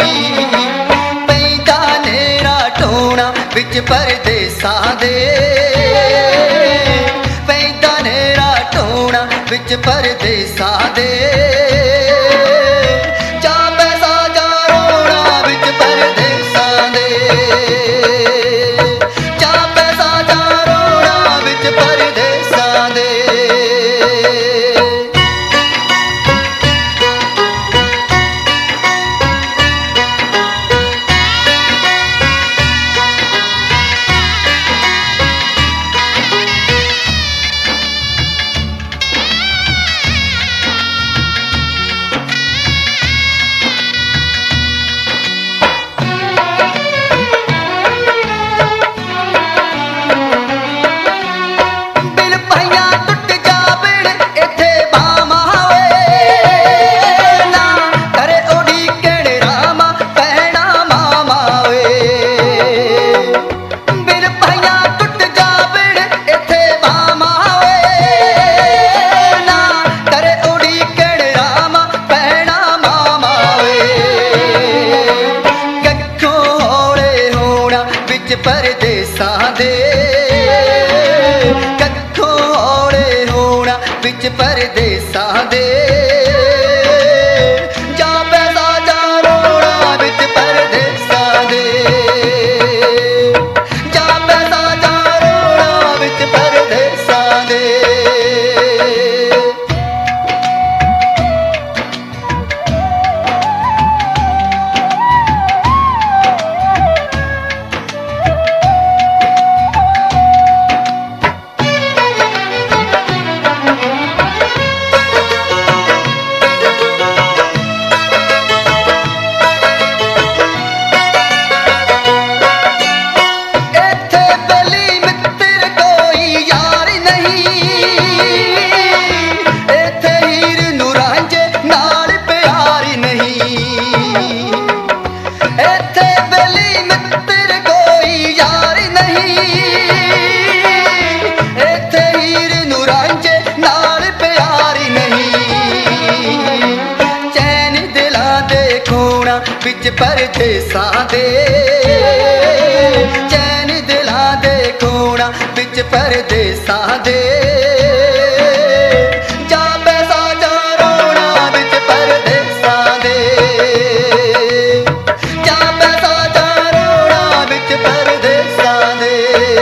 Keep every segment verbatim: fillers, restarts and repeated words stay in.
पैंदा नेरा टोना विच परदेसां दे, पैंदा नेरा टोना विच परदेसां दे। जा पैसा जा रोना विच परदेसां दे, जा पैसा जा रोना विच परदेसां दे। परदेसां दे कत्थों हौले होना विच परदेसां दे। जा पैसा जा रोना विच परदेसां दे, जा पैसा जा रोना विच परदेसां दे। विच परदेसां दे चैन दिलां दे खोना विच परदेसां दे। जा पैसा जा रोना विच परदेसां दे, जा पैसा जा रोना विच परदेसां दे।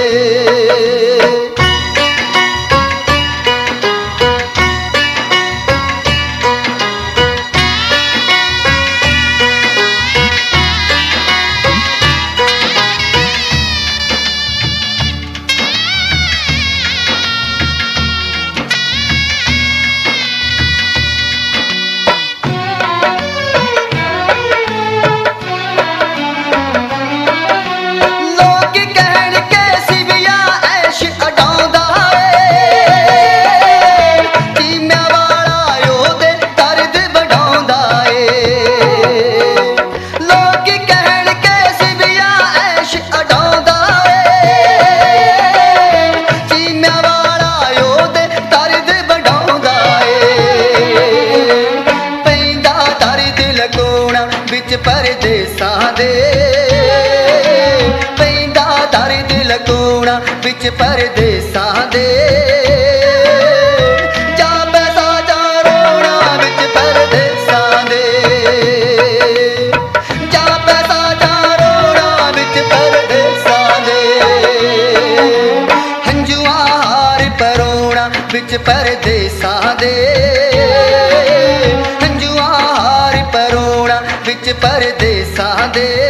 परदेसां दे पैंदा दर्द लगोना विच परदेसां दे। जा पैसा जा रोना विच परदेसां दे, जा पैसा जा रोना विच परदेसां दे। हंजुआं हार परोना विच परदेसां दे, हंजुआं हार परोना विच परदेसां दे।